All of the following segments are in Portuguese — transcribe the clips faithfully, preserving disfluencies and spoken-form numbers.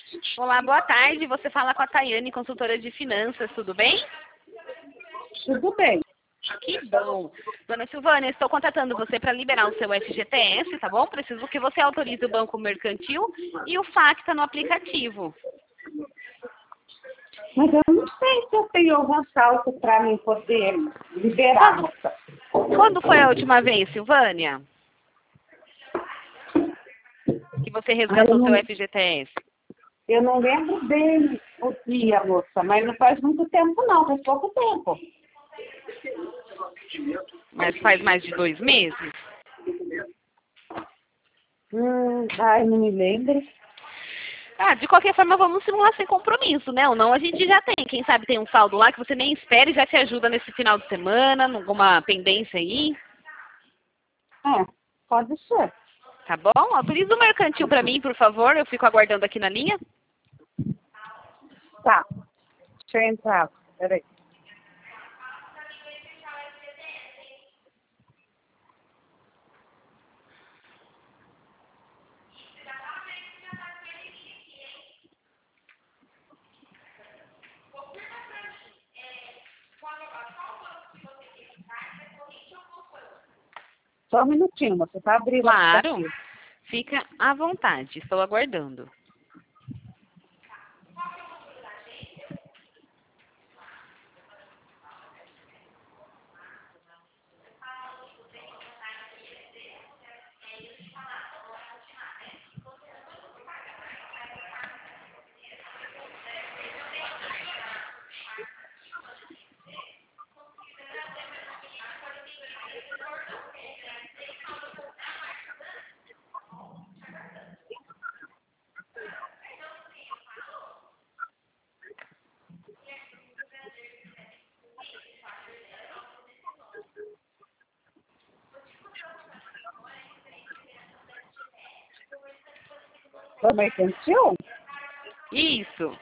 Olá, boa tarde. Você fala com a Tayane, consultora de finanças, tudo bem? Tudo bem. Que bom. Dona Silvânia, estou contatando você para liberar o seu F G T S, tá bom? Preciso que você autorize o Banco Mercantil e o Facta no aplicativo. Mas eu não sei se eu tenho algum salto para mim poder liberar. Quando, quando foi a última vez, Silvânia? Que você resgatou o não, seu F G T S? Eu não lembro bem o dia, moça, mas não faz muito tempo não, faz pouco tempo. Mas faz mais de dois meses? Hum, ai, não me lembro. Ah, de qualquer forma, vamos simular sem compromisso, né? Ou não, a gente já tem. Quem sabe tem um saldo lá que você nem espera e já te ajuda nesse final de semana, alguma pendência aí. É, pode ser. Tá bom? Autoriza o mercantil para mim, por favor. Eu fico aguardando aqui na linha. Tá. Deixa eu entrar. Peraí. Só um minutinho, você tá abrindo. Claro. Fica à vontade. Estou aguardando. Foi mercantil? Isso.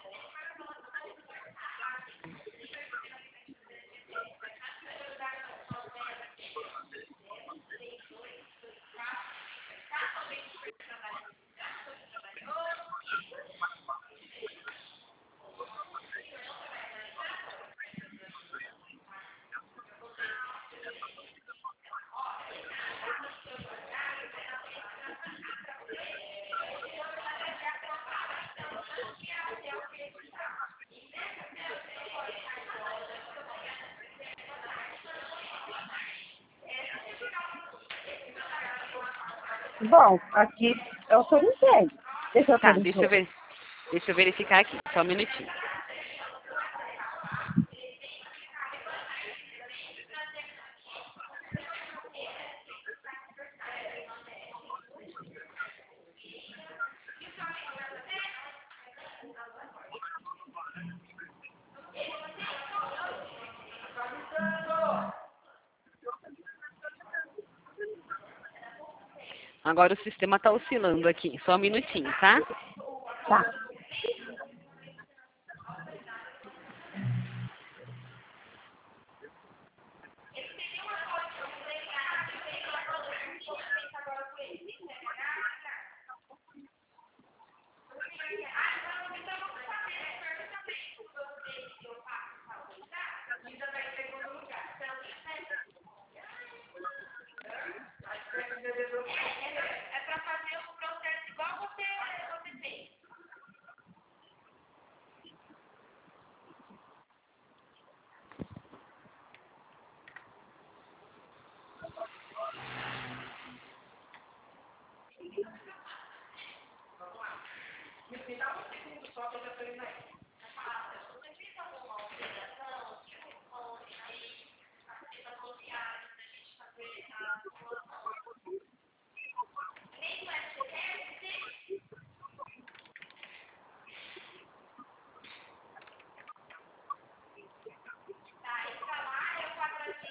Bom, aqui eu autorizei. Deixa eu Tá, autorizar. deixa eu ver. Deixa eu verificar aqui. Só um minutinho. Agora o sistema está oscilando aqui. Só um minutinho, tá? Tá.